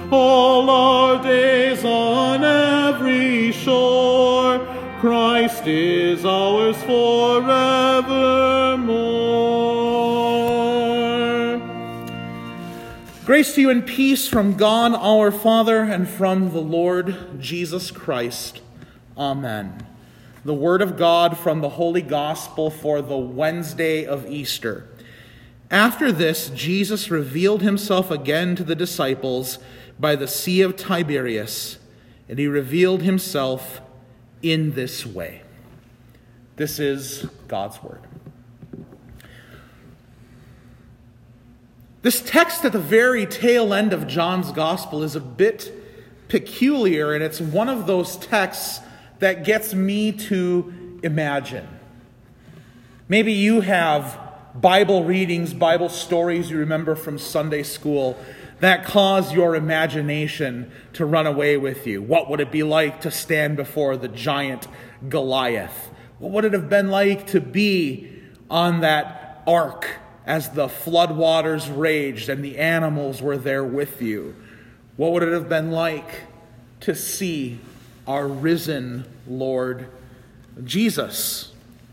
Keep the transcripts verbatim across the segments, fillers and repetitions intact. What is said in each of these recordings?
all our days on every shore. Christ is ours forevermore. Grace to you and peace from God our Father and from the Lord Jesus Christ. Amen. The word of God from the Holy Gospel for the Wednesday of Easter. After this, Jesus revealed himself again to the disciples by the Sea of Tiberias, and he revealed himself in this way. This is God's word. This text at the very tail end of John's Gospel is a bit peculiar, and it's one of those texts that gets me to imagine. Maybe you have Bible readings, Bible stories you remember from Sunday school that cause your imagination to run away with you. What would it be like to stand before the giant Goliath? What would it have been like to be on that ark as the floodwaters raged and the animals were there with you? What would it have been like to see our risen Lord Jesus?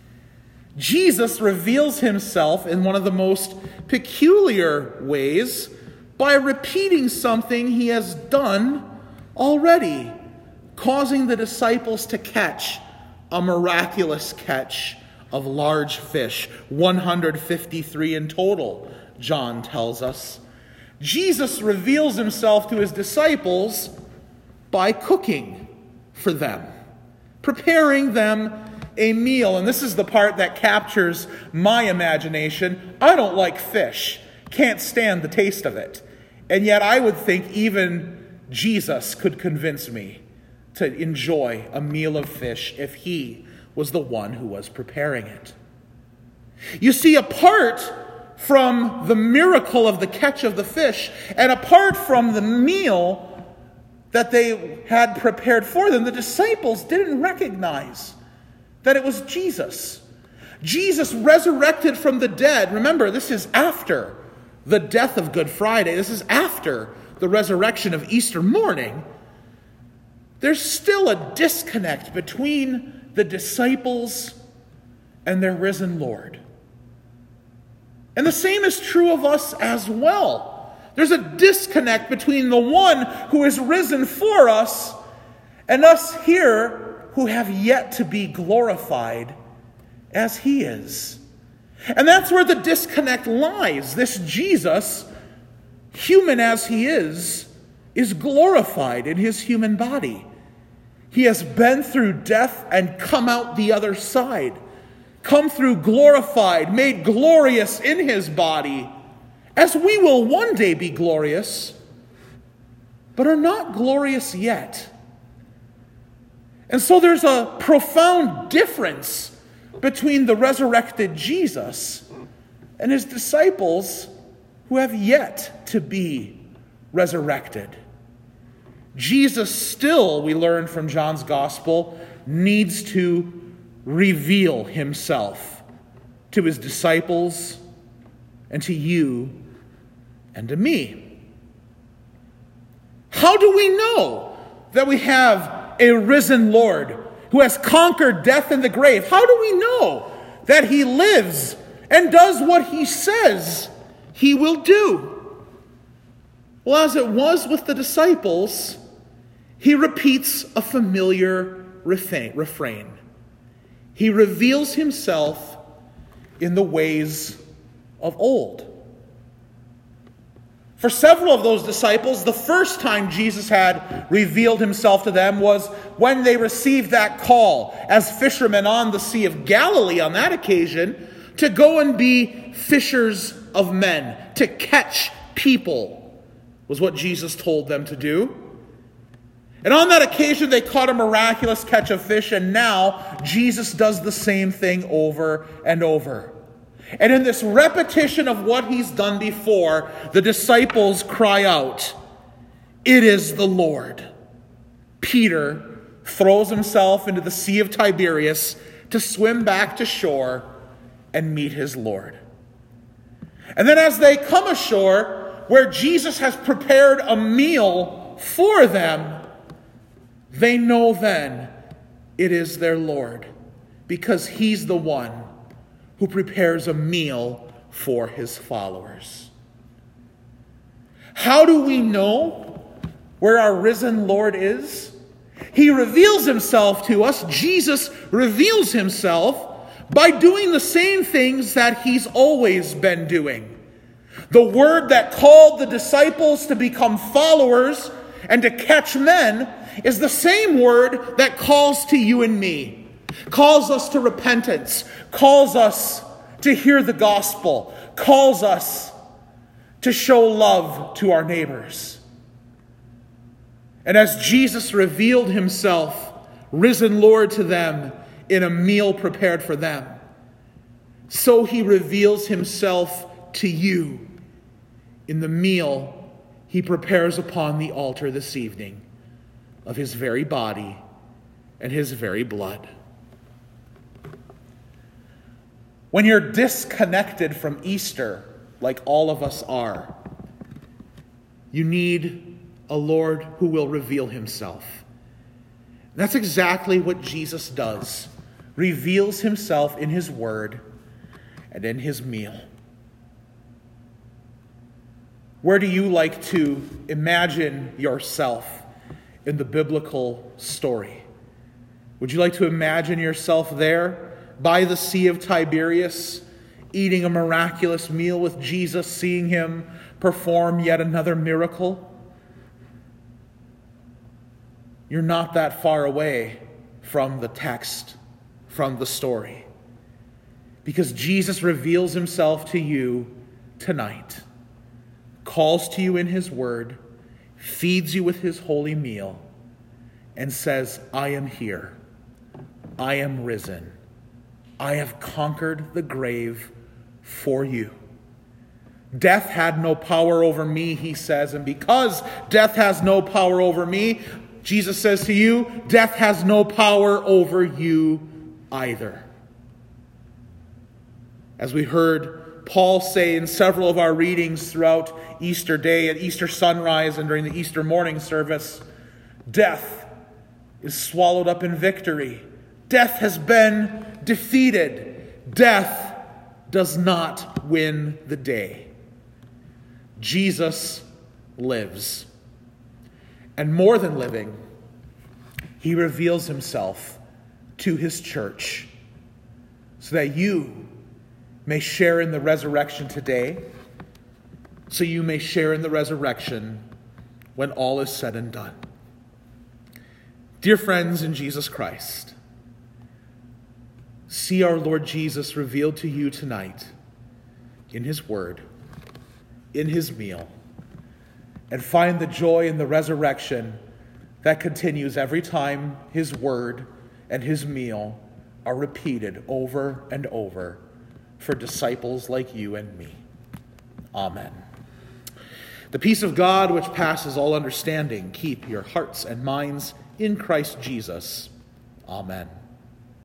Jesus reveals himself in one of the most peculiar ways by repeating something he has done already, causing the disciples to catch a miraculous catch of large fish, one hundred fifty-three in total, John tells us. Jesus reveals himself to his disciples by cooking for them, preparing them a meal. And this is the part that captures my imagination. I don't like fish, can't stand the taste of it. And yet I would think even Jesus could convince me to enjoy a meal of fish if he was the one who was preparing it. You see, apart from the miracle of the catch of the fish, and apart from the meal that they had prepared for them, the disciples didn't recognize that it was Jesus. Jesus resurrected from the dead. Remember, this is after the death of Good Friday. This is after the resurrection of Easter morning. There's still a disconnect between the disciples and their risen Lord. And the same is true of us as well. There's a disconnect between the one who is risen for us and us here who have yet to be glorified as he is. And that's where the disconnect lies. This Jesus, human as he is, is glorified in his human body. He has been through death and come out the other side. Come through glorified, made glorious in his body, as we will one day be glorious, but are not glorious yet. And so there's a profound difference between the resurrected Jesus and his disciples who have yet to be resurrected. Jesus still, we learn from John's Gospel, needs to reveal himself to his disciples and to you and to me. How do we know that we have a risen Lord who has conquered death and the grave? How do we know that he lives and does what he says he will do? Well, as it was with the disciples, he repeats a familiar refrain. He reveals himself in the ways of old. For several of those disciples, the first time Jesus had revealed himself to them was when they received that call as fishermen on the Sea of Galilee on that occasion to go and be fishers of men, to catch people, was what Jesus told them to do. And on that occasion, they caught a miraculous catch of fish, and now Jesus does the same thing over and over. And in this repetition of what he's done before, the disciples cry out, "It is the Lord." Peter throws himself into the Sea of Tiberias to swim back to shore and meet his Lord. And then as they come ashore, where Jesus has prepared a meal for them, they know then it is their Lord, because he's the one who prepares a meal for his followers. How do we know where our risen Lord is? He reveals himself to us. Jesus reveals himself by doing the same things that he's always been doing. The word that called the disciples to become followers and to catch men is the same word that calls to you and me, calls us to repentance, calls us to hear the gospel, calls us to show love to our neighbors. And as Jesus revealed himself, risen Lord, to them in a meal prepared for them, so he reveals himself to you in the meal he prepares upon the altar this evening of his very body and his very blood. When you're disconnected from Easter, like all of us are, you need a Lord who will reveal himself. That's exactly what Jesus does. Reveals himself in his word and in his meal. Where do you like to imagine yourself in the biblical story? Would you like to imagine yourself there by the Sea of Tiberias, eating a miraculous meal with Jesus, seeing him perform yet another miracle? You're not that far away from the text, from the story. Because Jesus reveals himself to you tonight, calls to you in his word, feeds you with his holy meal, and says, I am here. I am risen. I have conquered the grave for you. Death had no power over me, he says, and because death has no power over me, Jesus says to you, death has no power over you either. As we heard Paul say in several of our readings throughout Easter Day, at Easter sunrise and during the Easter morning service, death is swallowed up in victory. Death has been defeated. Death does not win the day. Jesus lives. And more than living, he reveals himself to his church so that you may share in the resurrection today, so you may share in the resurrection when all is said and done. Dear friends in Jesus Christ, see our Lord Jesus revealed to you tonight in his word, in his meal, and find the joy in the resurrection that continues every time his word and his meal are repeated over and over for disciples like you and me. Amen. The peace of God, which passes all understanding, keep your hearts and minds in Christ Jesus. Amen.